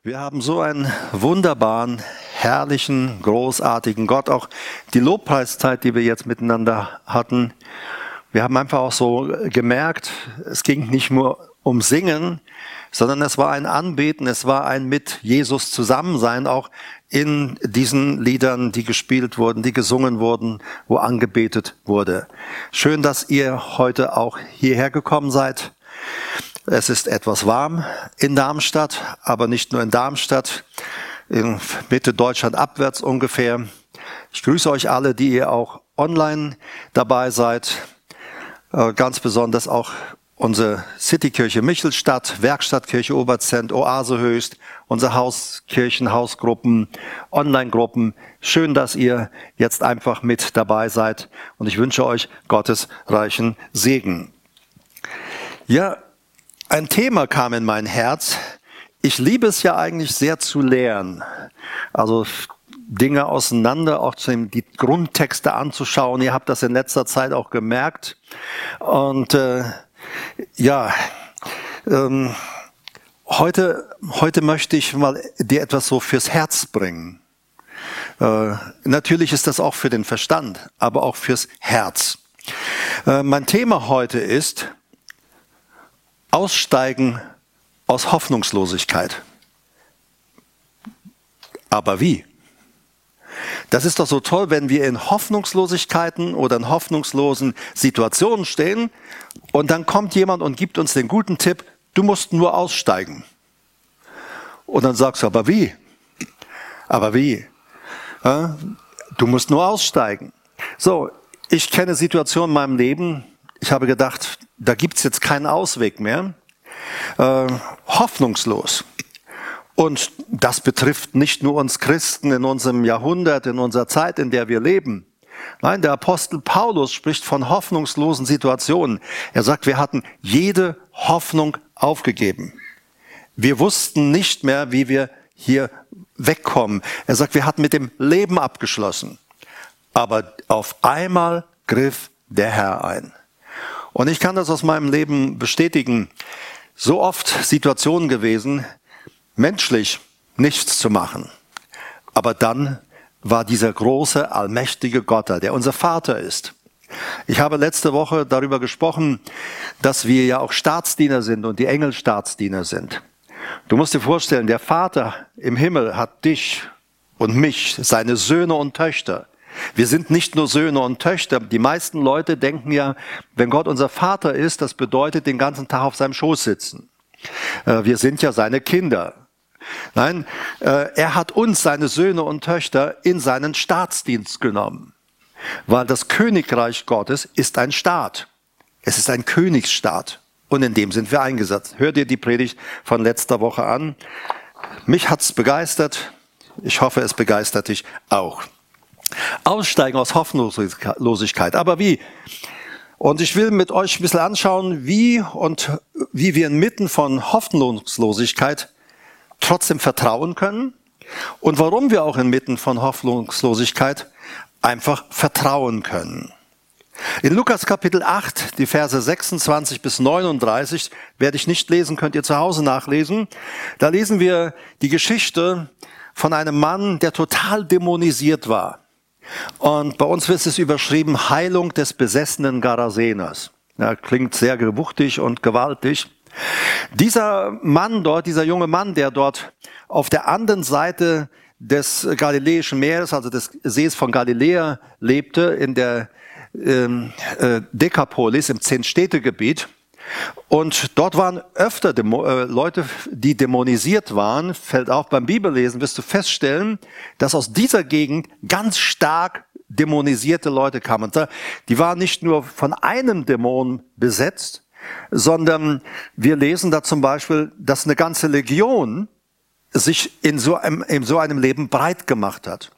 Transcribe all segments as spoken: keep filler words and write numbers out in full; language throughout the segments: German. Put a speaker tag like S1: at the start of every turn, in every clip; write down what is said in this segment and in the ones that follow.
S1: Wir haben so einen wunderbaren, herrlichen, großartigen Gott. Auch die Lobpreiszeit, die wir jetzt miteinander hatten, wir haben einfach auch so gemerkt, es ging nicht nur um Singen, sondern es war ein Anbeten, es war ein mit Jesus Zusammensein, auch in diesen Liedern, die gespielt wurden, die gesungen wurden, wo angebetet wurde. Schön, dass ihr heute auch hierher gekommen seid. Es ist etwas warm in Darmstadt, aber nicht nur in Darmstadt, in Mitte Deutschland abwärts ungefähr. Ich grüße euch alle, die ihr auch online dabei seid. Ganz besonders auch unsere Citykirche Michelstadt, Werkstattkirche Oberzent, Oase Höchst, unsere Hauskirchen, Hausgruppen, Online-Gruppen. Schön, dass ihr jetzt einfach mit dabei seid und ich wünsche euch Gottes reichen Segen. Ja, ein Thema kam in mein Herz. Ich liebe es ja eigentlich sehr zu lernen. Also Dinge auseinander, auch die Grundtexte anzuschauen. Ihr habt das in letzter Zeit auch gemerkt. Und äh, ja, ähm, heute, heute möchte ich mal dir etwas so fürs Herz bringen. Äh, natürlich ist das auch für den Verstand, aber auch fürs Herz. Äh, mein Thema heute ist Aussteigen aus Hoffnungslosigkeit. Aber wie? Das ist doch so toll, wenn wir in Hoffnungslosigkeiten oder in hoffnungslosen Situationen stehen und dann kommt jemand und gibt uns den guten Tipp, du musst nur aussteigen. Und dann sagst du, aber wie? Aber wie? Ja, du musst nur aussteigen. So, ich kenne Situationen in meinem Leben, ich habe gedacht, da gibt's jetzt keinen Ausweg mehr. Äh, hoffnungslos. Und das betrifft nicht nur uns Christen in unserem Jahrhundert, in unserer Zeit, in der wir leben. Nein, der Apostel Paulus spricht von hoffnungslosen Situationen. Er sagt, wir hatten jede Hoffnung aufgegeben. Wir wussten nicht mehr, wie wir hier wegkommen. Er sagt, wir hatten mit dem Leben abgeschlossen. Aber auf einmal griff der Herr ein. Und ich kann das aus meinem Leben bestätigen. So oft Situationen gewesen, menschlich nichts zu machen. Aber dann war dieser große, allmächtige Gott da, der unser Vater ist. Ich habe letzte Woche darüber gesprochen, dass wir ja auch Staatsdiener sind und die Engel Staatsdiener sind. Du musst dir vorstellen, der Vater im Himmel hat dich und mich, seine Söhne und Töchter. Wir sind nicht nur Söhne und Töchter. Die meisten Leute denken ja, wenn Gott unser Vater ist, das bedeutet den ganzen Tag auf seinem Schoß sitzen. Wir sind ja seine Kinder. Nein, er hat uns, seine Söhne und Töchter, in seinen Staatsdienst genommen. Weil das Königreich Gottes ist ein Staat. Es ist ein Königsstaat. Und in dem sind wir eingesetzt. Hör dir die Predigt von letzter Woche an. Mich hat's begeistert. Ich hoffe, es begeistert dich auch. Aussteigen aus Hoffnungslosigkeit. Aber wie? Und ich will mit euch ein bisschen anschauen, wie und wie wir inmitten von Hoffnungslosigkeit trotzdem vertrauen können und warum wir auch inmitten von Hoffnungslosigkeit einfach vertrauen können. In Lukas Kapitel acht, die Verse sechsundzwanzig bis neununddreißig, werde ich nicht lesen, könnt ihr zu Hause nachlesen. Da lesen wir die Geschichte von einem Mann, der total dämonisiert war. Und bei uns wird es überschrieben, Heilung des besessenen Garaseners. Ja, klingt sehr gewuchtig und gewaltig. Dieser Mann dort, dieser junge Mann, der dort auf der anderen Seite des Galiläischen Meeres, also des Sees von Galiläa lebte, in der ähm, äh, Dekapolis, im Zehn-Städte-Gebiet. Und dort waren öfter Dämo- äh, Leute, die dämonisiert waren. Fällt auf, beim Bibellesen wirst du feststellen, dass aus dieser Gegend ganz stark dämonisierte Leute kamen. Und die waren nicht nur von einem Dämon besetzt, sondern wir lesen da zum Beispiel, dass eine ganze Legion sich in so einem, in so einem Leben breit gemacht hat.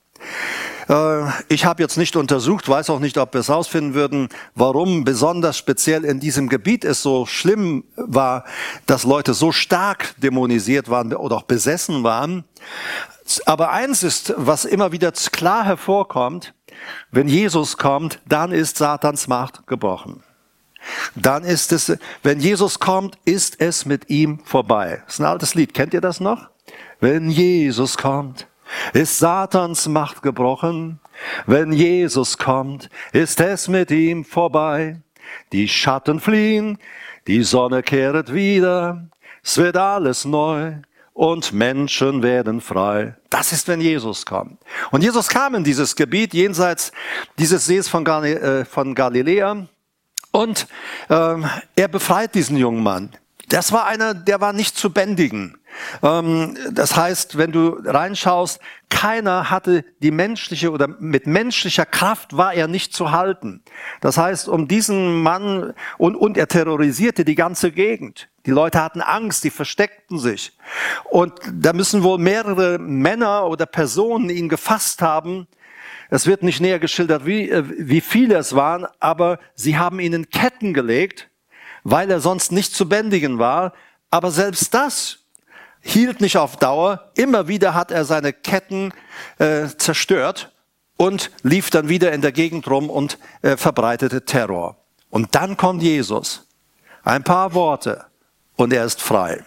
S1: Ich habe jetzt nicht untersucht, weiß auch nicht, ob wir es rausfinden würden, warum besonders speziell in diesem Gebiet es so schlimm war, dass Leute so stark dämonisiert waren oder auch besessen waren. Aber eins ist, was immer wieder klar hervorkommt, wenn Jesus kommt, dann ist Satans Macht gebrochen. Dann ist es, wenn Jesus kommt, ist es mit ihm vorbei. Das ist ein altes Lied. Kennt ihr das noch? Wenn Jesus kommt, ist Satans Macht gebrochen. Wenn Jesus kommt, ist es mit ihm vorbei. Die Schatten fliehen, die Sonne kehrt wieder. Es wird alles neu und Menschen werden frei. Das ist, wenn Jesus kommt. Und Jesus kam in dieses Gebiet, jenseits dieses Sees von, Gal- äh, von Galiläa. Und ähm, er befreit diesen jungen Mann. Das war einer, der war nicht zu bändigen. Ähm, das heißt, wenn du reinschaust, keiner hatte die menschliche oder mit menschlicher Kraft war er nicht zu halten. Das heißt, um diesen Mann und, und er terrorisierte die ganze Gegend. Die Leute hatten Angst, die versteckten sich. Und da müssen wohl mehrere Männer oder Personen ihn gefasst haben. Es wird nicht näher geschildert, wie, wie viele es waren, aber sie haben ihn in Ketten gelegt, weil er sonst nicht zu bändigen war. Aber selbst das hielt nicht auf Dauer. Immer wieder hat er seine Ketten äh, zerstört und lief dann wieder in der Gegend rum und äh, verbreitete Terror. Und dann kommt Jesus. Ein paar Worte und er ist frei.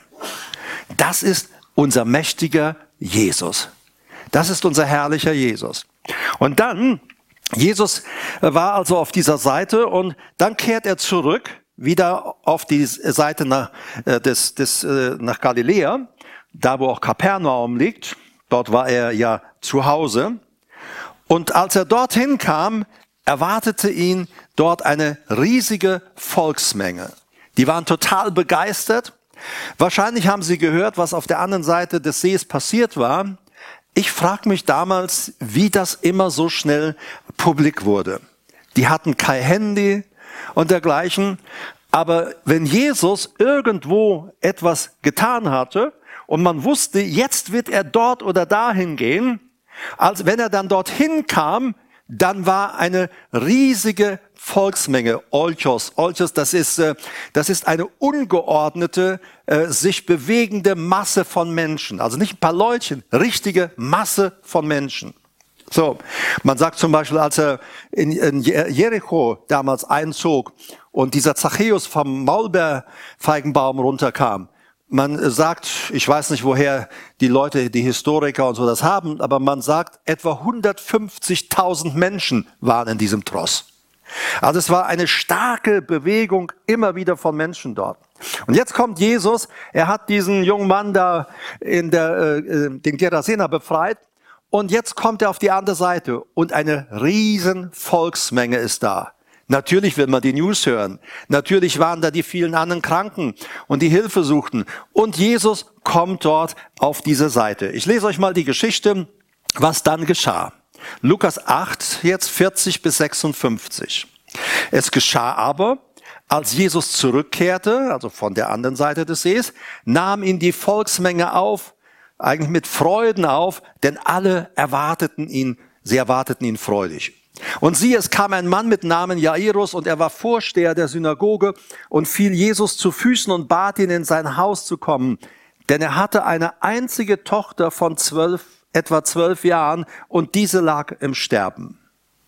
S1: Das ist unser mächtiger Jesus. Das ist unser herrlicher Jesus. Und dann, Jesus war also auf dieser Seite und dann kehrt er zurück, wieder auf die Seite nach, äh, des, des, äh, nach Galiläa, da wo auch Kapernaum liegt. Dort war er ja zu Hause. Und als er dorthin kam, erwartete ihn dort eine riesige Volksmenge. Die waren total begeistert. Wahrscheinlich haben sie gehört, was auf der anderen Seite des Sees passiert war. Ich frage mich damals, wie das immer so schnell publik wurde. Die hatten kein Handy und dergleichen. Aber wenn Jesus irgendwo etwas getan hatte und man wusste, jetzt wird er dort oder dahin gehen, als wenn er dann dorthin kam, dann war eine riesige Volksmenge, Olchos. Olchos, das ist, das ist eine ungeordnete, sich bewegende Masse von Menschen. Also nicht ein paar Leutchen, richtige Masse von Menschen. So, man sagt zum Beispiel, als er in, in Jericho damals einzog und dieser Zachäus vom Maulbeerfeigenbaum runterkam, man sagt, ich weiß nicht, woher die Leute, die Historiker und so das haben, aber man sagt, etwa hundertfünfzigtausend Menschen waren in diesem Tross. Also es war eine starke Bewegung immer wieder von Menschen dort. Und jetzt kommt Jesus, er hat diesen jungen Mann da in der, äh, den Gerasener befreit und jetzt kommt er auf die andere Seite und eine riesen Volksmenge ist da. Natürlich will man die News hören. Natürlich waren da die vielen anderen Kranken und die Hilfe suchten. Und Jesus kommt dort auf diese Seite. Ich lese euch mal die Geschichte, was dann geschah. Lukas acht, jetzt vierzig bis sechsundfünfzig. Es geschah aber, als Jesus zurückkehrte, also von der anderen Seite des Sees, nahm ihn die Volksmenge auf, eigentlich mit Freuden auf, denn alle erwarteten ihn, sie erwarteten ihn freudig. Und siehe, es kam ein Mann mit Namen Jairus und er war Vorsteher der Synagoge und fiel Jesus zu Füßen und bat ihn, in sein Haus zu kommen, denn er hatte eine einzige Tochter von zwölf, etwa zwölf Jahren und diese lag im Sterben.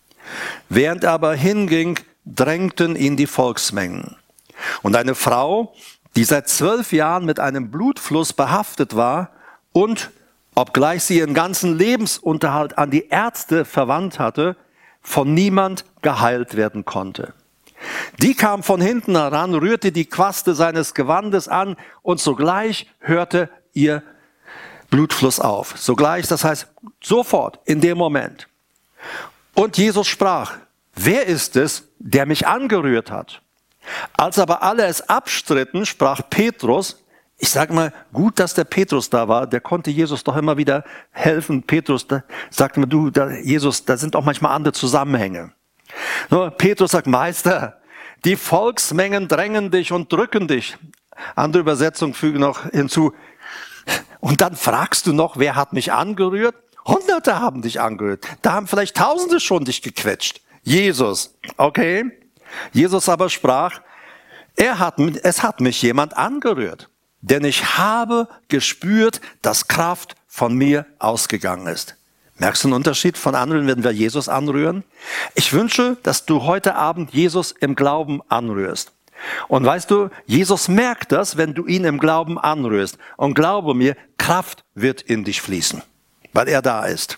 S1: Während er aber hinging, drängten ihn die Volksmengen. Und eine Frau, die seit zwölf Jahren mit einem Blutfluss behaftet war und, obgleich sie ihren ganzen Lebensunterhalt an die Ärzte verwandt hatte, von niemand geheilt werden konnte. Die kam von hinten heran, rührte die Quaste seines Gewandes an und sogleich hörte ihr Blutfluss auf. Sogleich, das heißt sofort, in dem Moment. Und Jesus sprach, wer ist es, der mich angerührt hat? Als aber alle es abstritten, sprach Petrus, ich sage mal, gut, dass der Petrus da war, der konnte Jesus doch immer wieder helfen. Petrus da, sagte mir, du, da, Jesus, da sind auch manchmal andere Zusammenhänge. So, Petrus sagt, Meister, die Volksmengen drängen dich und drücken dich. Andere Übersetzung füge noch hinzu. Und dann fragst du noch, wer hat mich angerührt? Hunderte haben dich angerührt. Da haben vielleicht Tausende schon dich gequetscht. Jesus, okay. Jesus aber sprach, er hat, es hat mich jemand angerührt. Denn ich habe gespürt, dass Kraft von mir ausgegangen ist. Merkst du einen Unterschied von anderen, wenn wir Jesus anrühren? Ich wünsche, dass du heute Abend Jesus im Glauben anrührst. Und weißt du, Jesus merkt das, wenn du ihn im Glauben anrührst. Und glaube mir, Kraft wird in dich fließen, weil er da ist.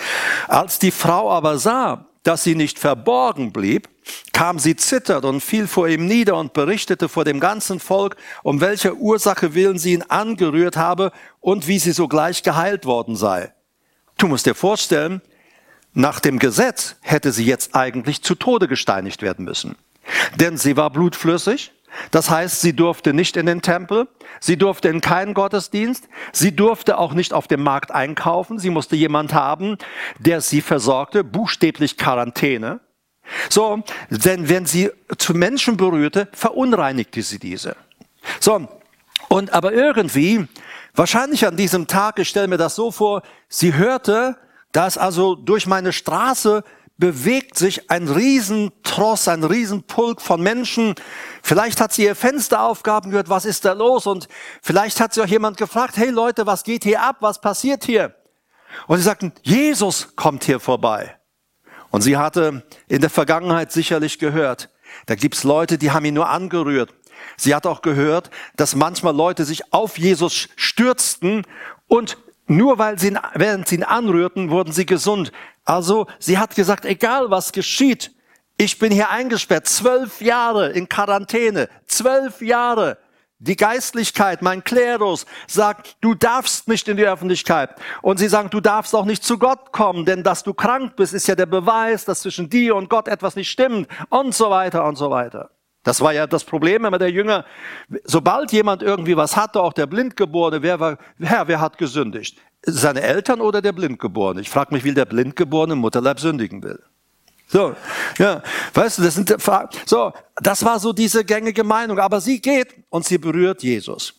S1: Als die Frau aber sah, dass sie nicht verborgen blieb, kam sie zitternd und fiel vor ihm nieder und berichtete vor dem ganzen Volk, um welcher Ursache willen sie ihn angerührt habe und wie sie sogleich geheilt worden sei. Du musst dir vorstellen, nach dem Gesetz hätte sie jetzt eigentlich zu Tode gesteinigt werden müssen. Denn sie war blutflüssig, das heißt, sie durfte nicht in den Tempel, sie durfte in keinen Gottesdienst, sie durfte auch nicht auf dem Markt einkaufen, sie musste jemand haben, der sie versorgte, buchstäblich Quarantäne. So, denn wenn sie zu Menschen berührte, verunreinigte sie diese. So, und aber irgendwie, wahrscheinlich an diesem Tag, ich stelle mir das so vor, sie hörte, dass also durch meine Straße bewegt sich ein Riesentross, ein Riesenpulk von Menschen. Vielleicht hat sie ihr Fenster aufgehaben, gehört, was ist da los? Und vielleicht hat sie auch jemand gefragt, hey Leute, was geht hier ab? Was passiert hier? Und sie sagten, Jesus kommt hier vorbei. Und sie hatte in der Vergangenheit sicherlich gehört, da gibt's Leute, die haben ihn nur angerührt. Sie hat auch gehört, dass manchmal Leute sich auf Jesus stürzten und nur weil sie ihn, während sie ihn anrührten, wurden sie gesund. Also sie hat gesagt, egal was geschieht, ich bin hier eingesperrt, zwölf Jahre in Quarantäne, zwölf Jahre. Die Geistlichkeit, mein Klerus, sagt, du darfst nicht in die Öffentlichkeit. Und sie sagen, du darfst auch nicht zu Gott kommen, denn dass du krank bist, ist ja der Beweis, dass zwischen dir und Gott etwas nicht stimmt und so weiter und so weiter. Das war ja das Problem immer der Jünger. Sobald jemand irgendwie was hatte, auch der Blindgeborene, wer war, Herr, wer hat gesündigt? Seine Eltern oder der Blindgeborene? Ich frage mich, wie der Blindgeborene im Mutterleib sündigen will. So, ja, weißt du, das sind Fragen. So, das war so diese gängige Meinung. Aber sie geht und sie berührt Jesus.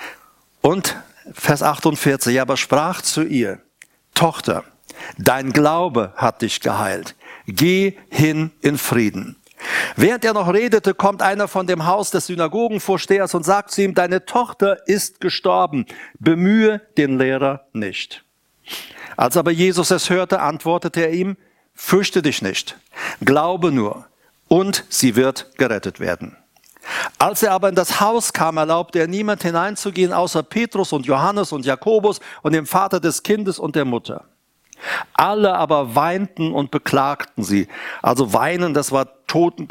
S1: Und Vers achtundvierzig, aber sprach zu ihr, Tochter, dein Glaube hat dich geheilt. Geh hin in Frieden. Während er noch redete, kommt einer von dem Haus des Synagogenvorstehers und sagt zu ihm, deine Tochter ist gestorben, bemühe den Lehrer nicht. Als aber Jesus es hörte, antwortete er ihm, fürchte dich nicht, glaube nur, und sie wird gerettet werden. Als er aber in das Haus kam, erlaubte er niemand hineinzugehen, außer Petrus und Johannes und Jakobus und dem Vater des Kindes und der Mutter. Alle aber weinten und beklagten sie. Also weinen, das war Toten,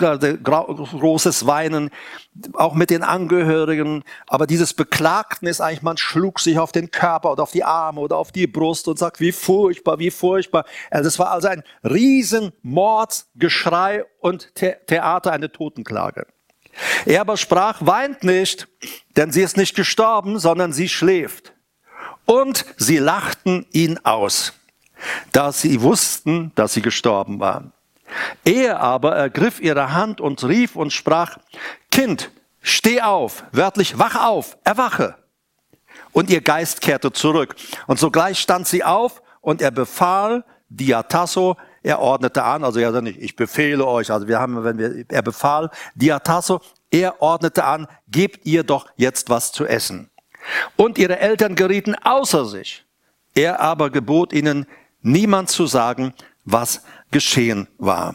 S1: großes Weinen, auch mit den Angehörigen. Aber dieses Beklagten ist eigentlich, man schlug sich auf den Körper oder auf die Arme oder auf die Brust und sagt, wie furchtbar, wie furchtbar. Also es war also ein riesen Mordsgeschrei und The- Theater, eine Totenklage. Er aber sprach, weint nicht, denn sie ist nicht gestorben, sondern sie schläft. Und sie lachten ihn aus, da sie wussten, dass sie gestorben war. Er aber ergriff ihre Hand und rief und sprach, Kind, steh auf, wörtlich, wach auf, erwache. Und ihr Geist kehrte zurück. Und sogleich stand sie auf und er befahl, Diatasso, er ordnete an, also er sagte nicht, ich befehle euch, also wir haben, wenn wir, er befahl, Diatasso, er ordnete an, gebt ihr doch jetzt was zu essen. Und ihre Eltern gerieten außer sich. Er aber gebot ihnen, niemand zu sagen, was geschehen war.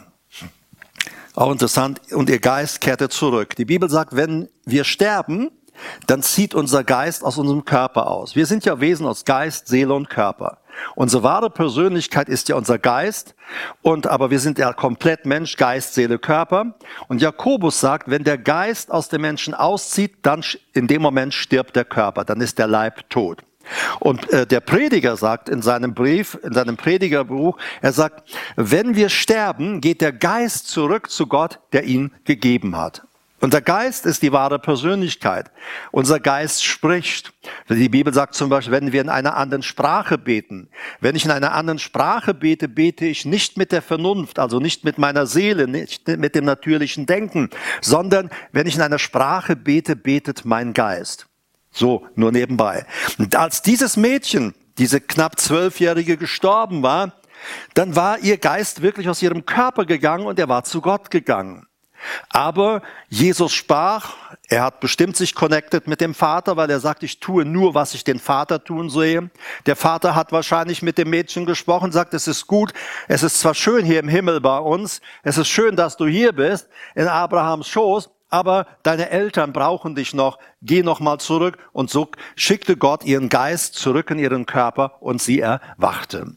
S1: Auch interessant. Und ihr Geist kehrte zurück. Die Bibel sagt, wenn wir sterben, dann zieht unser Geist aus unserem Körper aus. Wir sind ja Wesen aus Geist, Seele und Körper. Unsere wahre Persönlichkeit ist ja unser Geist, und aber wir sind ja komplett Mensch, Geist, Seele, Körper. Und Jakobus sagt, wenn der Geist aus dem Menschen auszieht, dann in dem Moment stirbt der Körper, dann ist der Leib tot. Und äh, der Prediger sagt in seinem Brief, in seinem Predigerbuch, er sagt, wenn wir sterben, geht der Geist zurück zu Gott, der ihn gegeben hat. Unser Geist ist die wahre Persönlichkeit. Unser Geist spricht. Die Bibel sagt zum Beispiel, wenn wir in einer anderen Sprache beten. Wenn ich in einer anderen Sprache bete, bete ich nicht mit der Vernunft, also nicht mit meiner Seele, nicht mit dem natürlichen Denken, sondern wenn ich in einer Sprache bete, betet mein Geist. So, nur nebenbei. Und als dieses Mädchen, diese knapp zwölfjährige, gestorben war, dann war ihr Geist wirklich aus ihrem Körper gegangen und er war zu Gott gegangen. Aber Jesus sprach, er hat bestimmt sich connected mit dem Vater, weil er sagt, ich tue nur, was ich den Vater tun sehe. Der Vater hat wahrscheinlich mit dem Mädchen gesprochen, sagt, es ist gut, es ist zwar schön hier im Himmel bei uns, es ist schön, dass du hier bist, in Abrahams Schoß, aber deine Eltern brauchen dich noch, geh noch mal zurück. Und so schickte Gott ihren Geist zurück in ihren Körper und sie erwachte.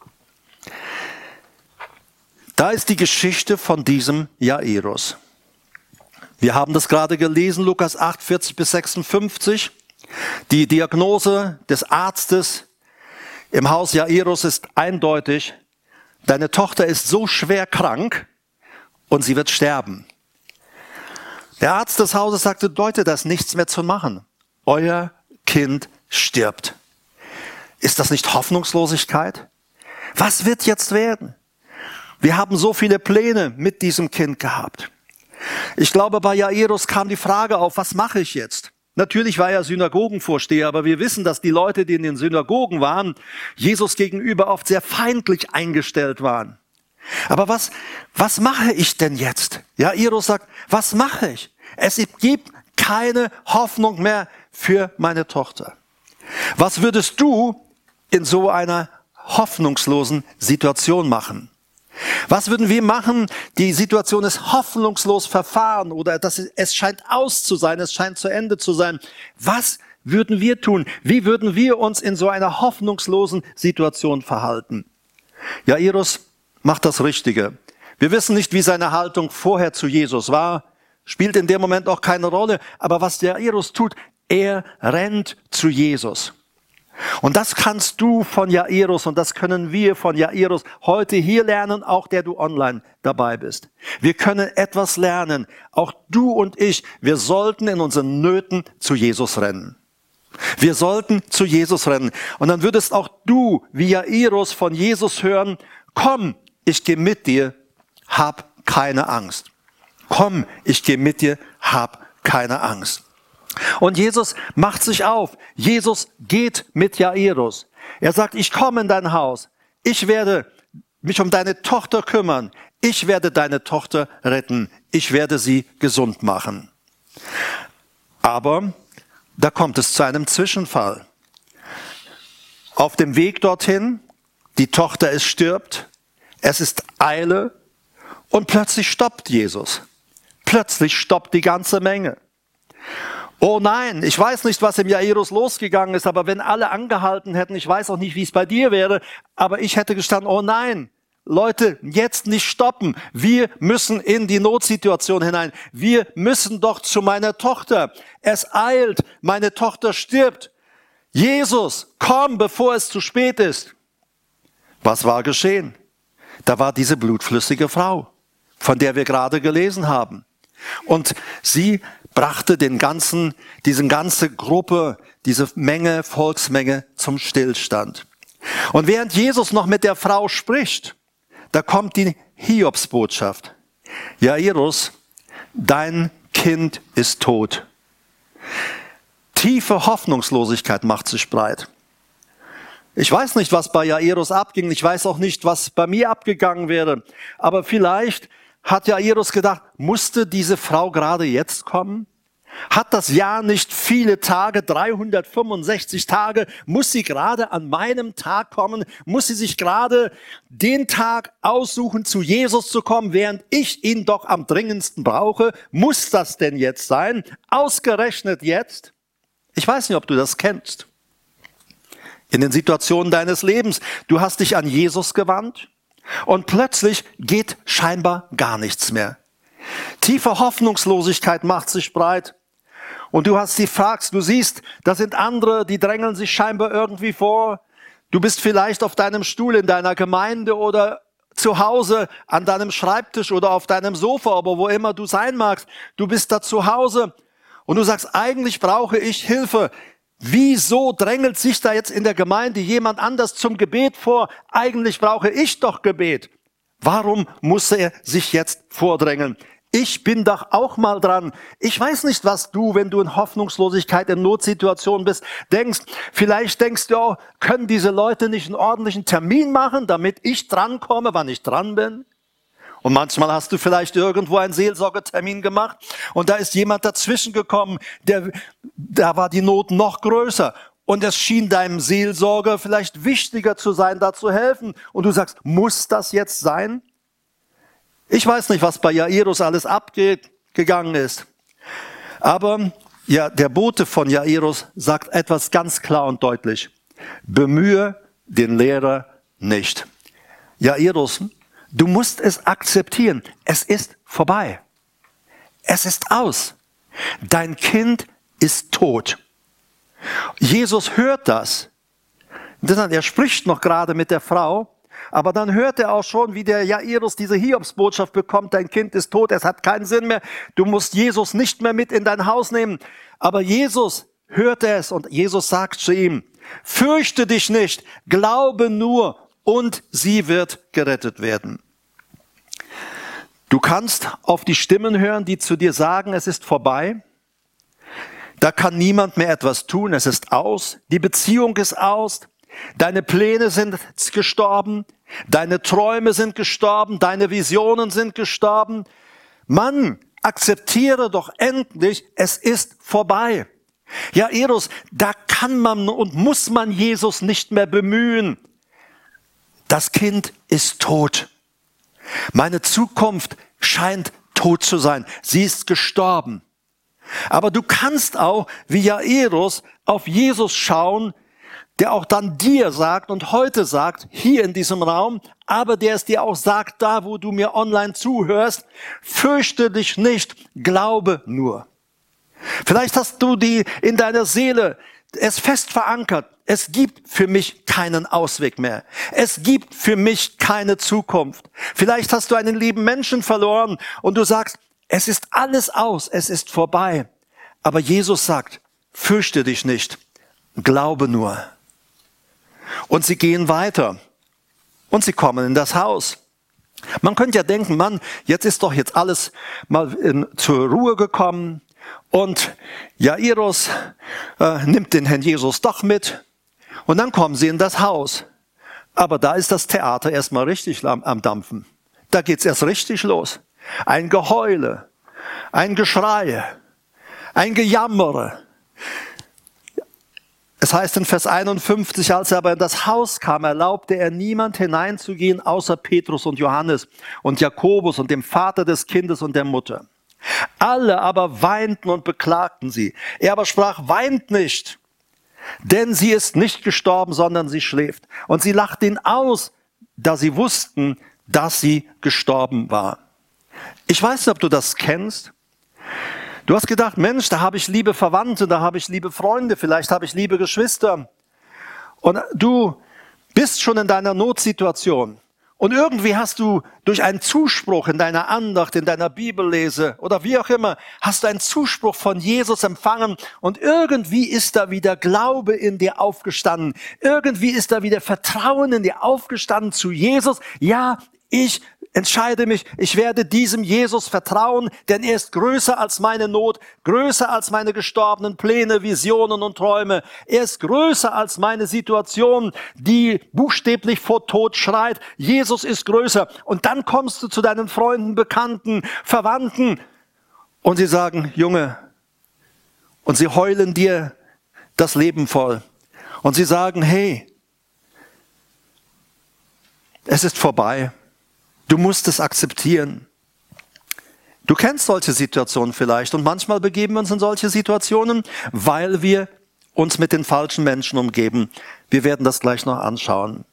S1: Da ist die Geschichte von diesem Jairus. Wir haben das gerade gelesen, Lukas acht, vierzig bis sechsundfünfzig. Die Diagnose des Arztes im Haus Jairus ist eindeutig: Deine Tochter ist so schwer krank und sie wird sterben. Der Arzt des Hauses sagte: Leute, da ist nichts mehr zu machen. Euer Kind stirbt. Ist das nicht Hoffnungslosigkeit? Was wird jetzt werden? Wir haben so viele Pläne mit diesem Kind gehabt. Ich glaube, bei Jairus kam die Frage auf: Was mache ich jetzt? Natürlich war er Synagogenvorsteher, aber wir wissen, dass die Leute, die in den Synagogen waren, Jesus gegenüber oft sehr feindlich eingestellt waren. Aber was, was mache ich denn jetzt? Jairus sagt: Was mache ich? Es gibt keine Hoffnung mehr für meine Tochter. Was würdest du in so einer hoffnungslosen Situation machen? Was würden wir machen? Die Situation ist hoffnungslos verfahren oder das, es scheint aus zu sein, es scheint zu Ende zu sein. Was würden wir tun? Wie würden wir uns in so einer hoffnungslosen Situation verhalten? Jairus macht das Richtige. Wir wissen nicht, wie seine Haltung vorher zu Jesus war, spielt in dem Moment auch keine Rolle. Aber was Jairus tut, er rennt zu Jesus. Und das kannst du von Jairus und das können wir von Jairus heute hier lernen, auch der du online dabei bist. Wir können etwas lernen. Auch du und ich, wir sollten in unseren Nöten zu Jesus rennen. Wir sollten zu Jesus rennen. Und dann würdest auch du, wie Jairus, von Jesus hören: Komm, ich gehe mit dir, hab keine Angst. Komm, ich gehe mit dir, hab keine Angst. Und Jesus macht sich auf. Jesus geht mit Jairus. Er sagt: Ich komme in dein Haus. Ich werde mich um deine Tochter kümmern. Ich werde deine Tochter retten. Ich werde sie gesund machen. Aber da kommt es zu einem Zwischenfall. Auf dem Weg dorthin, die Tochter es stirbt, es ist Eile und plötzlich stoppt Jesus. Plötzlich stoppt die ganze Menge. Oh nein, ich weiß nicht, was im Jairus losgegangen ist, aber wenn alle angehalten hätten, ich weiß auch nicht, wie es bei dir wäre, aber ich hätte gestanden: Oh nein, Leute, jetzt nicht stoppen. Wir müssen in die Notsituation hinein. Wir müssen doch zu meiner Tochter. Es eilt, meine Tochter stirbt. Jesus, komm, bevor es zu spät ist. Was war geschehen? Da war diese blutflüssige Frau, von der wir gerade gelesen haben. Und sie brachte den ganzen, diese ganze Gruppe, diese Menge, Volksmenge zum Stillstand. Und während Jesus noch mit der Frau spricht, da kommt die Hiobsbotschaft: Jairus, dein Kind ist tot. Tiefe Hoffnungslosigkeit macht sich breit. Ich weiß nicht, was bei Jairus abging. Ich weiß auch nicht, was bei mir abgegangen wäre. Aber vielleicht hat Jairus gedacht: Musste diese Frau gerade jetzt kommen? Hat das Jahr nicht viele Tage, dreihundertfünfundsechzig Tage? Muss sie gerade an meinem Tag kommen? Muss sie sich gerade den Tag aussuchen, zu Jesus zu kommen, während ich ihn doch am dringendsten brauche? Muss das denn jetzt sein? Ausgerechnet jetzt? Ich weiß nicht, ob du das kennst. In den Situationen deines Lebens, du hast dich an Jesus gewandt und plötzlich geht scheinbar gar nichts mehr. Tiefe Hoffnungslosigkeit macht sich breit. Und du hast die fragst, du siehst, da sind andere, die drängeln sich scheinbar irgendwie vor. Du bist vielleicht auf deinem Stuhl in deiner Gemeinde oder zu Hause an deinem Schreibtisch oder auf deinem Sofa, aber wo immer du sein magst. Du bist da zu Hause und du sagst: Eigentlich brauche ich Hilfe. Wieso drängelt sich da jetzt in der Gemeinde jemand anders zum Gebet vor? Eigentlich brauche ich doch Gebet. Warum muss er sich jetzt vordrängeln? Ich bin doch auch mal dran. Ich weiß nicht, was du, wenn du in Hoffnungslosigkeit, in Notsituationen bist, denkst. Vielleicht denkst du auch: Können diese Leute nicht einen ordentlichen Termin machen, damit ich drankomme, wann ich dran bin? Und manchmal hast du vielleicht irgendwo einen Seelsorgetermin gemacht und da ist jemand dazwischen gekommen, der, da war die Not noch größer. Und es schien deinem Seelsorger vielleicht wichtiger zu sein, da zu helfen. Und du sagst: Muss das jetzt sein? Ich weiß nicht, was bei Jairus alles abgegangen ist. Aber ja, der Bote von Jairus sagt etwas ganz klar und deutlich. Bemühe den Lehrer nicht. Jairus, du musst es akzeptieren. Es ist vorbei. Es ist aus. Dein Kind ist tot. Jesus hört das. Er spricht noch gerade mit der Frau, aber dann hört er auch schon, wie der Jairus diese Hiobsbotschaft bekommt, dein Kind ist tot, es hat keinen Sinn mehr, du musst Jesus nicht mehr mit in dein Haus nehmen. Aber Jesus hört es und Jesus sagt zu ihm, fürchte dich nicht, glaube nur und sie wird gerettet werden. Du kannst auf die Stimmen hören, die zu dir sagen, es ist vorbei. Da kann niemand mehr etwas tun, es ist aus, die Beziehung ist aus. Deine Pläne sind gestorben, deine Träume sind gestorben, deine Visionen sind gestorben. Mann, akzeptiere doch endlich, es ist vorbei. Ja, Jairus, da kann man und muss man Jesus nicht mehr bemühen. Das Kind ist tot. Meine Zukunft scheint tot zu sein. Sie ist gestorben. Aber du kannst auch, wie Jairus, auf Jesus schauen, der auch dann dir sagt und heute sagt, hier in diesem Raum, aber der es dir auch sagt, da wo du mir online zuhörst, fürchte dich nicht, glaube nur. Vielleicht hast du die in deiner Seele es fest verankert, es gibt für mich keinen Ausweg mehr. Es gibt für mich keine Zukunft. Vielleicht hast du einen lieben Menschen verloren und du sagst, es ist alles aus, es ist vorbei. Aber Jesus sagt, fürchte dich nicht, glaube nur. Und sie gehen weiter und sie kommen in das Haus. Man könnte ja denken, Mann, jetzt ist doch jetzt alles mal in, zur Ruhe gekommen und Jairus äh, nimmt den Herrn Jesus doch mit und dann kommen sie in das Haus. Aber da ist das Theater erstmal richtig am, am Dampfen. Da geht's erst richtig los. Ein Geheule, ein Geschrei, ein Gejammere. Es heißt in Vers einundfünfzig, als er aber in das Haus kam, erlaubte er niemand hineinzugehen, außer Petrus und Johannes und Jakobus und dem Vater des Kindes und der Mutter. Alle aber weinten und beklagten sie. Er aber sprach, weint nicht, denn sie ist nicht gestorben, sondern sie schläft. Und sie lachten ihn aus, da sie wussten, dass sie gestorben war. Ich weiß nicht, ob du das kennst. Du hast gedacht, Mensch, da habe ich liebe Verwandte, da habe ich liebe Freunde, vielleicht habe ich liebe Geschwister. Und du bist schon in deiner Notsituation. Und irgendwie hast du durch einen Zuspruch in deiner Andacht, in deiner Bibellese oder wie auch immer, hast du einen Zuspruch von Jesus empfangen und irgendwie ist da wieder Glaube in dir aufgestanden. Irgendwie ist da wieder Vertrauen in dir aufgestanden zu Jesus. Ja, ich entscheide mich, ich werde diesem Jesus vertrauen, denn er ist größer als meine Not, größer als meine gestorbenen Pläne, Visionen und Träume. Er ist größer als meine Situation, die buchstäblich vor Tod schreit. Jesus ist größer. Und dann kommst du zu deinen Freunden, Bekannten, Verwandten und sie sagen, Junge, und sie heulen dir das Leben voll. Und sie sagen, hey, es ist vorbei. Du musst es akzeptieren. Du kennst solche Situationen vielleicht und manchmal begeben wir uns in solche Situationen, weil wir uns mit den falschen Menschen umgeben. Wir werden das gleich noch anschauen.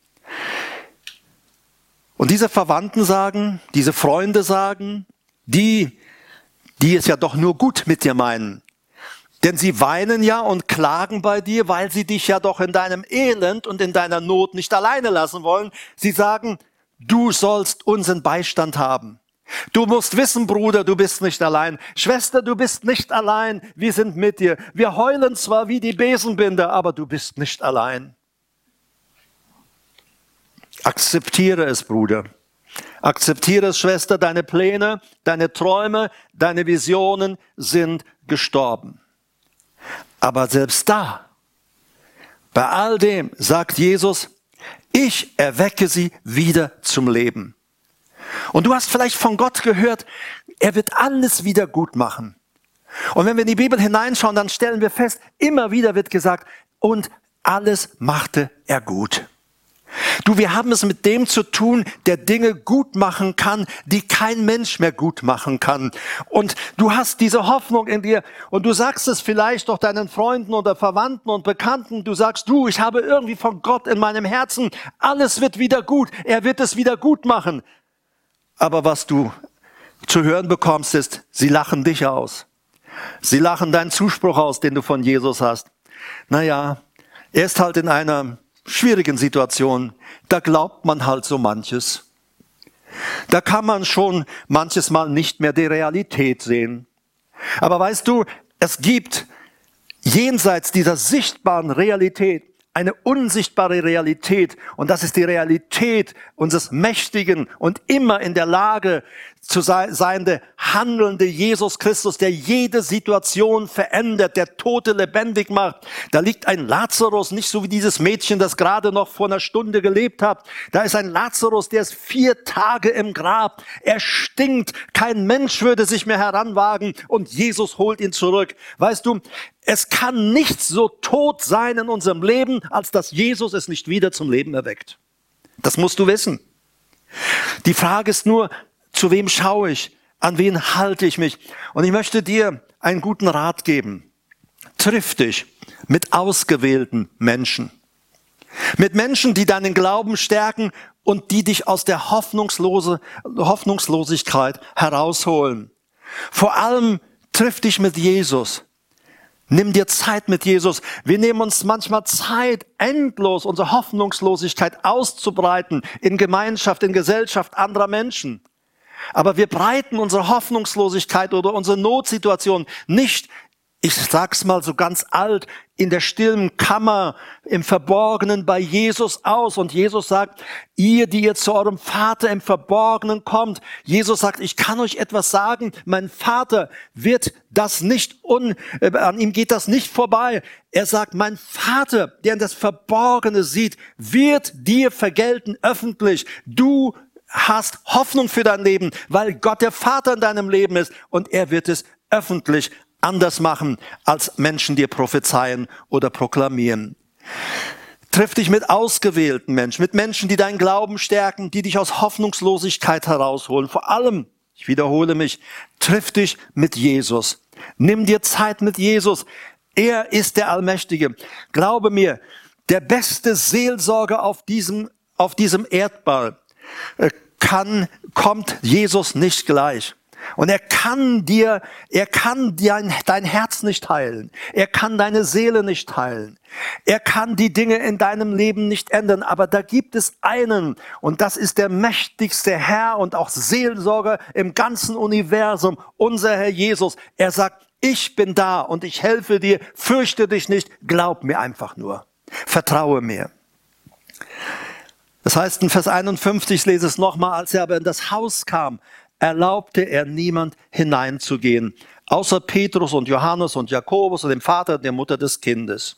S1: Und diese Verwandten sagen, diese Freunde sagen, die, die es ja doch nur gut mit dir meinen. Denn sie weinen ja und klagen bei dir, weil sie dich ja doch in deinem Elend und in deiner Not nicht alleine lassen wollen. Sie sagen, du sollst unseren Beistand haben. Du musst wissen, Bruder, du bist nicht allein. Schwester, du bist nicht allein. Wir sind mit dir. Wir heulen zwar wie die Besenbinder, aber du bist nicht allein. Akzeptiere es, Bruder. Akzeptiere es, Schwester, deine Pläne, deine Träume, deine Visionen sind gestorben. Aber selbst da, bei all dem, sagt Jesus, ich erwecke sie wieder zum Leben. Und du hast vielleicht von Gott gehört, er wird alles wieder gut machen. Und wenn wir in die Bibel hineinschauen, dann stellen wir fest, immer wieder wird gesagt, und alles machte er gut. Du, wir haben es mit dem zu tun, der Dinge gut machen kann, die kein Mensch mehr gut machen kann. Und du hast diese Hoffnung in dir und du sagst es vielleicht doch deinen Freunden oder Verwandten und Bekannten. Du sagst, du, ich habe irgendwie von Gott in meinem Herzen, alles wird wieder gut, er wird es wieder gut machen. Aber was du zu hören bekommst, ist, sie lachen dich aus. Sie lachen deinen Zuspruch aus, den du von Jesus hast. Naja, er ist halt in einer schwierigen Situation. Da glaubt man halt so manches. Da kann man schon manches Mal nicht mehr die Realität sehen. Aber weißt du, es gibt jenseits dieser sichtbaren Realität eine unsichtbare Realität. Und das ist die Realität unseres mächtigen und immer in der Lage zu sein, seiende, handelnde Jesus Christus, der jede Situation verändert, der Tote lebendig macht. Da liegt ein Lazarus, nicht so wie dieses Mädchen, das gerade noch vor einer Stunde gelebt hat. Da ist ein Lazarus, der ist vier Tage im Grab. Er stinkt. Kein Mensch würde sich mehr heranwagen und Jesus holt ihn zurück. Weißt du, es kann nichts so tot sein in unserem Leben, als dass Jesus es nicht wieder zum Leben erweckt. Das musst du wissen. Die Frage ist nur, zu wem schaue ich? An wen halte ich mich? Und ich möchte dir einen guten Rat geben. Triff dich mit ausgewählten Menschen. Mit Menschen, die deinen Glauben stärken und die dich aus der Hoffnungslose, Hoffnungslosigkeit herausholen. Vor allem triff dich mit Jesus. Nimm dir Zeit mit Jesus. Wir nehmen uns manchmal Zeit, endlos unsere Hoffnungslosigkeit auszubreiten in Gemeinschaft, in Gesellschaft anderer Menschen. Aber wir breiten unsere Hoffnungslosigkeit oder unsere Notsituation nicht, ich sag's mal so ganz alt, in der stillen Kammer, im Verborgenen bei Jesus aus. Und Jesus sagt, ihr, die ihr zu eurem Vater im Verborgenen kommt. Jesus sagt, ich kann euch etwas sagen, mein Vater wird das nicht, un, äh, an ihm geht das nicht vorbei. Er sagt, mein Vater, der in das Verborgene sieht, wird dir vergelten öffentlich. Du hast Hoffnung für dein Leben, weil Gott der Vater in deinem Leben ist und er wird es öffentlich anders machen, als Menschen dir prophezeien oder proklamieren. Triff dich mit ausgewählten Menschen, mit Menschen, die deinen Glauben stärken, die dich aus Hoffnungslosigkeit herausholen. Vor allem, ich wiederhole mich, triff dich mit Jesus. Nimm dir Zeit mit Jesus. Er ist der Allmächtige. Glaube mir, der beste Seelsorger auf diesem, auf diesem Erdball kann, kommt Jesus nicht gleich. Und er kann dir, er kann dein, dein Herz nicht heilen. Er kann deine Seele nicht heilen. Er kann die Dinge in deinem Leben nicht ändern. Aber da gibt es einen, und das ist der mächtigste Herr und auch Seelsorger im ganzen Universum, unser Herr Jesus. Er sagt, ich bin da und ich helfe dir, fürchte dich nicht, glaub mir einfach nur, vertraue mir. Das heißt in Vers einundfünfzig, ich lese es nochmal, als er aber in das Haus kam, erlaubte er niemand hineinzugehen, außer Petrus und Johannes und Jakobus und dem Vater und der Mutter des Kindes.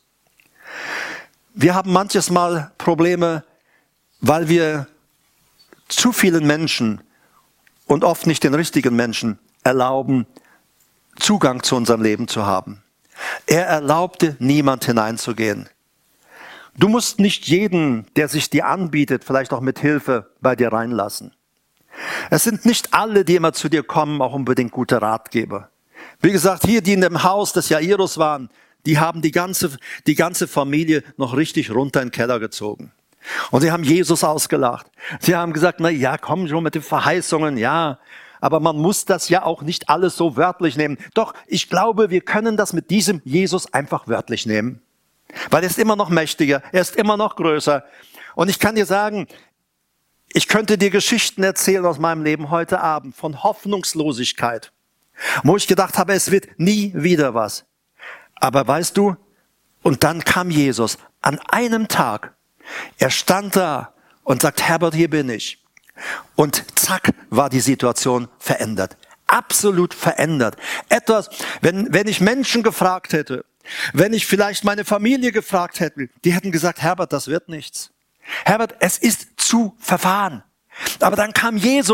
S1: Wir haben manches Mal Probleme, weil wir zu vielen Menschen und oft nicht den richtigen Menschen erlauben, Zugang zu unserem Leben zu haben. Er erlaubte niemand hineinzugehen. Du musst nicht jeden, der sich dir anbietet, vielleicht auch mit Hilfe bei dir reinlassen. Es sind nicht alle, die immer zu dir kommen, auch unbedingt gute Ratgeber. Wie gesagt, hier, die in dem Haus des Jairus waren, die haben die ganze, die ganze Familie noch richtig runter in den Keller gezogen. Und sie haben Jesus ausgelacht. Sie haben gesagt, na ja, komm schon mit den Verheißungen, ja. Aber man muss das ja auch nicht alles so wörtlich nehmen. Doch, ich glaube, wir können das mit diesem Jesus einfach wörtlich nehmen. Weil er ist immer noch mächtiger, er ist immer noch größer. Und ich kann dir sagen, ich könnte dir Geschichten erzählen aus meinem Leben heute Abend von Hoffnungslosigkeit, wo ich gedacht habe, es wird nie wieder was. Aber weißt du, und dann kam Jesus an einem Tag. Er stand da und sagt, Herbert, hier bin ich. Und zack, war die Situation verändert. Absolut verändert. Etwas, wenn, wenn ich Menschen gefragt hätte, wenn ich vielleicht meine Familie gefragt hätte, die hätten gesagt, Herbert, das wird nichts. Herbert, es ist zu verfahren. Aber dann kam Jesus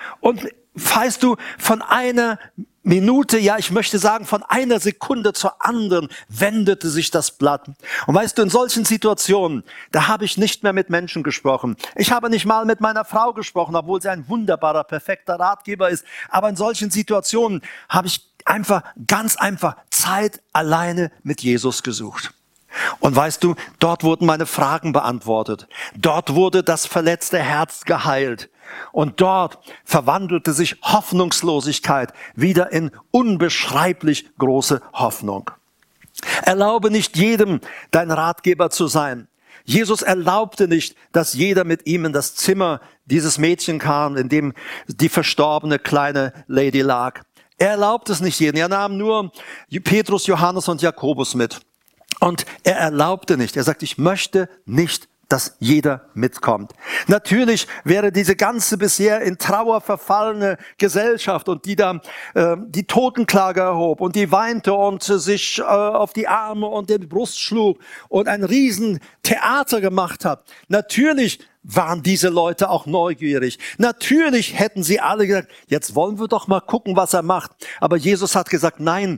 S1: Und weißt du, von einer Minute, ja, ich möchte sagen, von einer Sekunde zur anderen wendete sich das Blatt. Und weißt du, in solchen Situationen, da habe ich nicht mehr mit Menschen gesprochen. Ich habe nicht mal mit meiner Frau gesprochen, obwohl sie ein wunderbarer, perfekter Ratgeber ist. Aber in solchen Situationen habe ich einfach, ganz einfach Zeit alleine mit Jesus gesucht. Und weißt du, dort wurden meine Fragen beantwortet. Dort wurde das verletzte Herz geheilt. Und dort verwandelte sich Hoffnungslosigkeit wieder in unbeschreiblich große Hoffnung. Erlaube nicht jedem, dein Ratgeber zu sein. Jesus erlaubte nicht, dass jeder mit ihm in das Zimmer dieses Mädchen kam, in dem die verstorbene kleine Lady lag. Er erlaubte es nicht jedem. Er nahm nur Petrus, Johannes und Jakobus mit. Und er erlaubte nicht. Er sagte, ich möchte nicht, dass jeder mitkommt. Natürlich wäre diese ganze bisher in Trauer verfallene Gesellschaft und die da äh, die Totenklage erhob und die weinte und äh, sich äh, auf die Arme und die Brust schlug und ein Riesentheater gemacht hat. Natürlich waren diese Leute auch neugierig. Natürlich hätten sie alle gesagt, jetzt wollen wir doch mal gucken, was er macht. Aber Jesus hat gesagt, nein,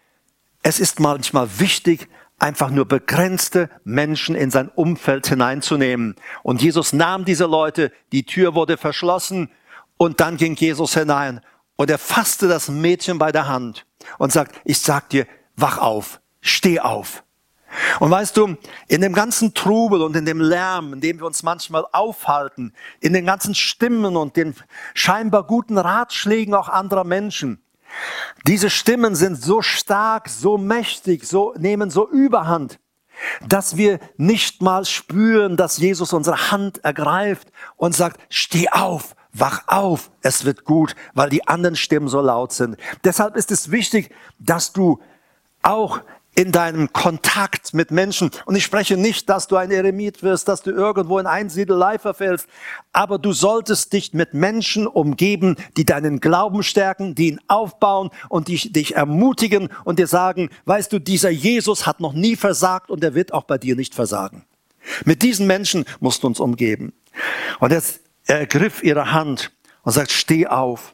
S1: es ist manchmal wichtig, einfach nur begrenzte Menschen in sein Umfeld hineinzunehmen. Und Jesus nahm diese Leute, die Tür wurde verschlossen und dann ging Jesus hinein und er fasste das Mädchen bei der Hand und sagt, ich sag dir, wach auf, steh auf. Und weißt du, in dem ganzen Trubel und in dem Lärm, in dem wir uns manchmal aufhalten, in den ganzen Stimmen und den scheinbar guten Ratschlägen auch anderer Menschen, diese Stimmen sind so stark, so mächtig, so, nehmen so Überhand, dass wir nicht mal spüren, dass Jesus unsere Hand ergreift und sagt, steh auf, wach auf, es wird gut, weil die anderen Stimmen so laut sind. Deshalb ist es wichtig, dass du auch in deinem Kontakt mit Menschen, und ich spreche nicht, dass du ein Eremit wirst, dass du irgendwo in Einsiedelei verfällst, aber du solltest dich mit Menschen umgeben, die deinen Glauben stärken, die ihn aufbauen und die dich ermutigen und dir sagen, weißt du, dieser Jesus hat noch nie versagt und er wird auch bei dir nicht versagen. Mit diesen Menschen musst du uns umgeben. Und jetzt ergriff ihre Hand und sagt, steh auf.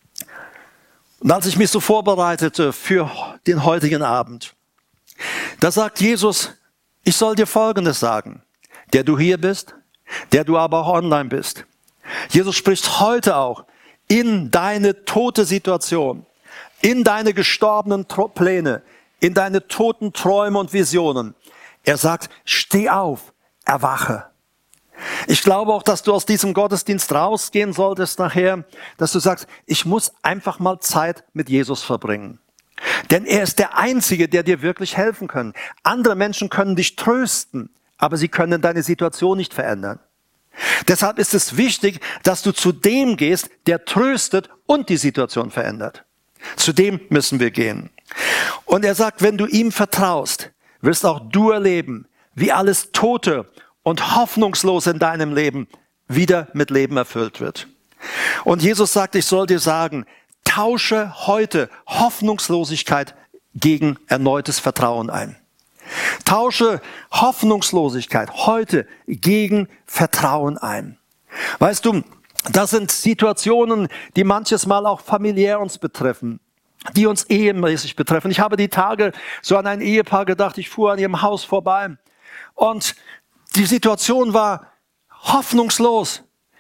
S1: Und als ich mich so vorbereitete für den heutigen Abend, da sagt Jesus, ich soll dir Folgendes sagen, der du hier bist, der du aber auch online bist. Jesus spricht heute auch in deine tote Situation, in deine gestorbenen Pläne, in deine toten Träume und Visionen. Er sagt, steh auf, erwache. Ich glaube auch, dass du aus diesem Gottesdienst rausgehen solltest nachher, dass du sagst, ich muss einfach mal Zeit mit Jesus verbringen. Denn er ist der Einzige, der dir wirklich helfen kann. Andere Menschen können dich trösten, aber sie können deine Situation nicht verändern. Deshalb ist es wichtig, dass du zu dem gehst, der tröstet und die Situation verändert. Zu dem müssen wir gehen. Und er sagt, wenn du ihm vertraust, wirst auch du erleben, wie alles Tote und Hoffnungslose in deinem Leben wieder mit Leben erfüllt wird. Und Jesus sagt, ich soll dir sagen, tausche heute Hoffnungslosigkeit gegen erneutes Vertrauen ein. Tausche Hoffnungslosigkeit heute gegen Vertrauen ein. Weißt du, das sind Situationen, die manches Mal auch familiär uns betreffen, die uns ehemäßig betreffen. Ich habe die Tage so an ein Ehepaar gedacht, ich fuhr an ihrem Haus vorbei und die Situation war hoffnungslos.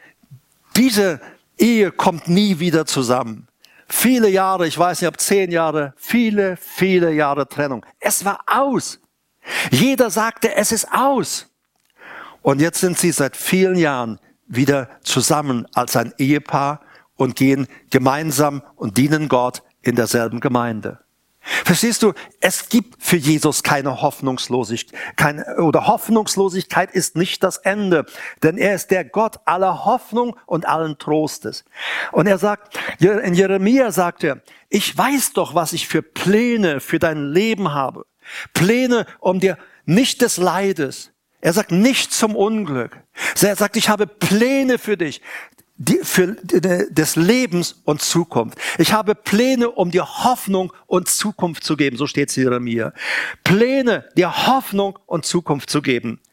S1: Diese Ehe kommt nie wieder zusammen. Viele Jahre, ich weiß nicht, ob zehn Jahre, viele, viele Jahre Trennung. Es war aus. Jeder sagte, es ist aus. Und jetzt sind sie seit vielen Jahren wieder zusammen als ein Ehepaar und gehen gemeinsam und dienen Gott in derselben Gemeinde. Verstehst du, es gibt für Jesus keine Hoffnungslosigkeit, keine, oder Hoffnungslosigkeit ist nicht das Ende, denn er ist der Gott aller Hoffnung und allen Trostes. Und er sagt, in Jeremia sagt er, ich weiß doch, was ich für Pläne für dein Leben habe. Pläne um dir nicht des Leides. Er sagt nicht zum Unglück. Er sagt, ich habe Pläne für dich. Die, für des Lebens und Zukunft. Ich habe Pläne, um dir Hoffnung und Zukunft zu geben. So steht es in Jeremia. Pläne, dir Hoffnung und Zukunft zu geben.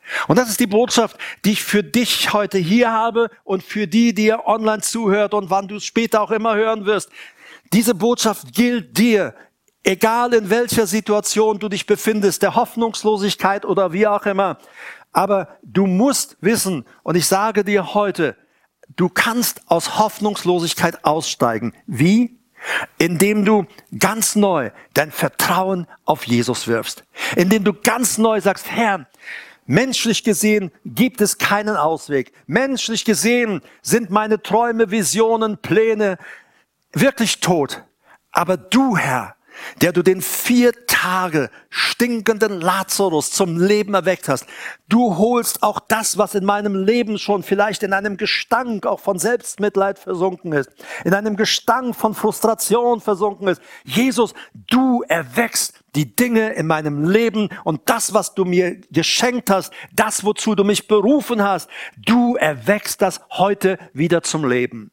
S1: Und das ist die Botschaft, die ich für dich heute hier habe und für die, die ihr online zuhört und wann du es später auch immer hören wirst. Diese Botschaft gilt dir, egal in welcher Situation du dich befindest, der Hoffnungslosigkeit oder wie auch immer. Aber du musst wissen, und ich sage dir heute, du kannst aus Hoffnungslosigkeit aussteigen. Wie? Indem du ganz neu dein Vertrauen auf Jesus wirfst. Indem du ganz neu sagst, Herr, menschlich gesehen gibt es keinen Ausweg. Menschlich gesehen sind meine Träume, Visionen, Pläne wirklich tot. Aber du, Herr, der du den vier Tage stinkenden Lazarus zum Leben erweckt hast, du holst auch das, was in meinem Leben schon vielleicht in einem Gestank auch von Selbstmitleid versunken ist, in einem Gestank von Frustration versunken ist. Jesus, du erweckst die Dinge in meinem Leben und das, was du mir geschenkt hast, das, wozu du mich berufen hast, du erweckst das heute wieder zum Leben.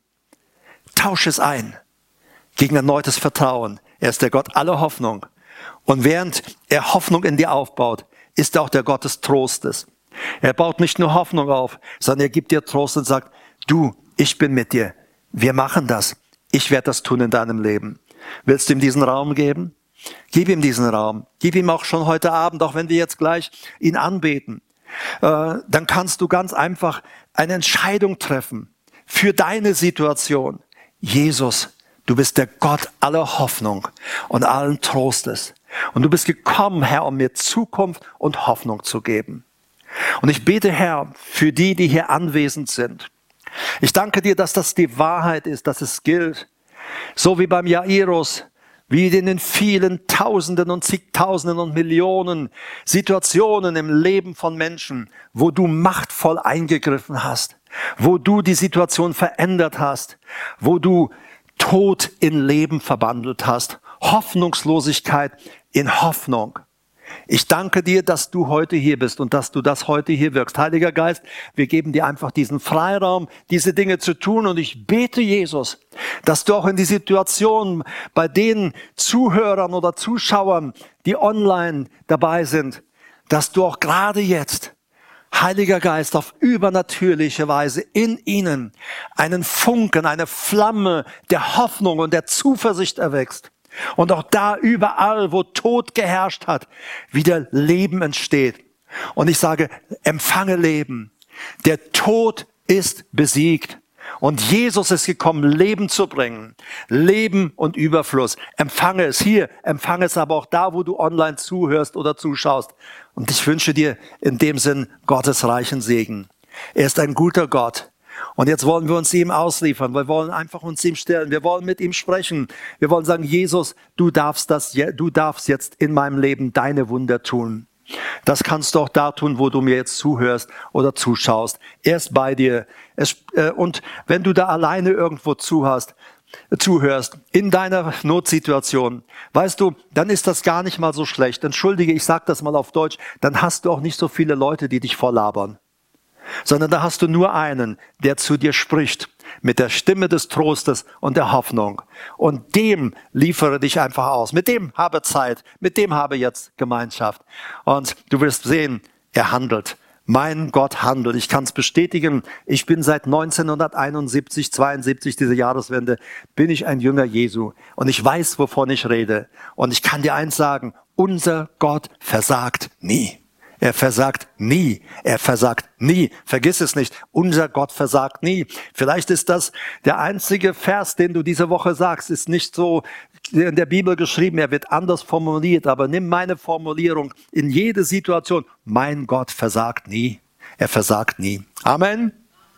S1: Tausch es ein gegen erneutes Vertrauen. Er ist der Gott aller Hoffnung. Und während er Hoffnung in dir aufbaut, ist er auch der Gott des Trostes. Er baut nicht nur Hoffnung auf, sondern er gibt dir Trost und sagt, du, ich bin mit dir. Wir machen das. Ich werde das tun in deinem Leben. Willst du ihm diesen Raum geben? Gib ihm diesen Raum. Gib ihm auch schon heute Abend, auch wenn wir jetzt gleich ihn anbeten. Äh, dann kannst du ganz einfach eine Entscheidung treffen für deine Situation. Jesus, du bist der Gott aller Hoffnung und allen Trostes. Und du bist gekommen, Herr, um mir Zukunft und Hoffnung zu geben. Und ich bete, Herr, für die, die hier anwesend sind. Ich danke dir, dass das die Wahrheit ist, dass es gilt. So wie beim Jairus, wie in den vielen Tausenden und zigtausenden und Millionen Situationen im Leben von Menschen, wo du machtvoll eingegriffen hast, wo du die Situation verändert hast, wo du Tod in Leben verwandelt hast, Hoffnungslosigkeit in Hoffnung. Ich danke dir, dass du heute hier bist und dass du das heute hier wirkst. Heiliger Geist, wir geben dir einfach diesen Freiraum, diese Dinge zu tun. Und ich bete, Jesus, dass du auch in die Situation bei den Zuhörern oder Zuschauern, die online dabei sind, dass du auch gerade jetzt, Heiliger Geist, auf übernatürliche Weise in ihnen einen Funken, eine Flamme der Hoffnung und der Zuversicht erwächst. Und auch da überall, wo Tod geherrscht hat, wieder Leben entsteht. Und ich sage, empfange Leben. Der Tod ist besiegt. Und Jesus ist gekommen, Leben zu bringen. Leben und Überfluss. Empfange es hier, empfange es aber auch da, wo du online zuhörst oder zuschaust. Und ich wünsche dir in dem Sinn Gottes reichen Segen. Er ist ein guter Gott. Und jetzt wollen wir uns ihm ausliefern. Wir wollen einfach uns ihm stellen. Wir wollen mit ihm sprechen. Wir wollen sagen, Jesus, du darfst das, du darfst jetzt in meinem Leben deine Wunder tun. Das kannst du auch da tun, wo du mir jetzt zuhörst oder zuschaust. Er ist bei dir. Es, äh, und wenn du da alleine irgendwo zuhörst, zuhörst, in deiner Notsituation, weißt du, dann ist das gar nicht mal so schlecht. Entschuldige, ich sage das mal auf Deutsch, dann hast du auch nicht so viele Leute, die dich volllabern. Sondern da hast du nur einen, der zu dir spricht, mit der Stimme des Trostes und der Hoffnung. Und dem liefere dich einfach aus. Mit dem habe Zeit, mit dem habe jetzt Gemeinschaft. Und du wirst sehen, er handelt. Mein Gott handelt. Ich kann es bestätigen. Ich bin seit neunzehnhunderteinundsiebzig, zweiundsiebzig, diese Jahreswende, bin ich ein Jünger Jesu. Und ich weiß, wovon ich rede. Und ich kann dir eins sagen, unser Gott versagt nie. Er versagt nie. Er versagt nie. Vergiss es nicht. Unser Gott versagt nie. Vielleicht ist das der einzige Vers, den du diese Woche sagst, ist nicht so in der Bibel geschrieben. Er wird anders formuliert. Aber nimm meine Formulierung in jede Situation. Mein Gott versagt nie. Er versagt nie. Amen.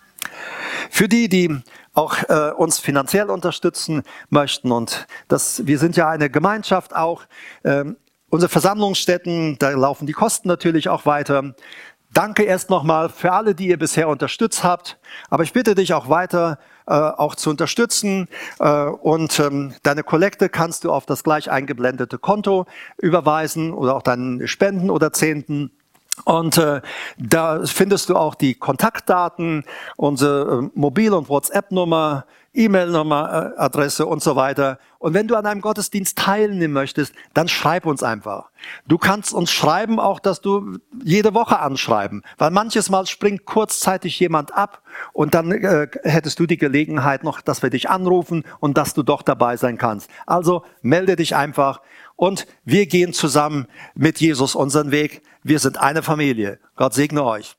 S1: Für die, die auch äh, uns finanziell unterstützen möchten und das, wir sind ja eine Gemeinschaft auch, ähm, unsere Versammlungsstätten, da laufen die Kosten natürlich auch weiter. Danke erst nochmal für alle, die ihr bisher unterstützt habt. Aber ich bitte dich auch weiter, äh, auch zu unterstützen. Äh, und ähm, deine Kollekte kannst du auf das gleich eingeblendete Konto überweisen oder auch deinen Spenden oder Zehnten. Und äh, da findest du auch die Kontaktdaten, unsere äh, Mobil- und WhatsApp-Nummer. E-Mail-Nummer, äh, Adresse und so weiter. Und wenn du an einem Gottesdienst teilnehmen möchtest, dann schreib uns einfach. Du kannst uns schreiben, auch dass du jede Woche anschreiben, weil manches Mal springt kurzzeitig jemand ab und dann äh, hättest du die Gelegenheit noch, dass wir dich anrufen und dass du doch dabei sein kannst. Also melde dich einfach und wir gehen zusammen mit Jesus unseren Weg. Wir sind eine Familie. Gott segne euch.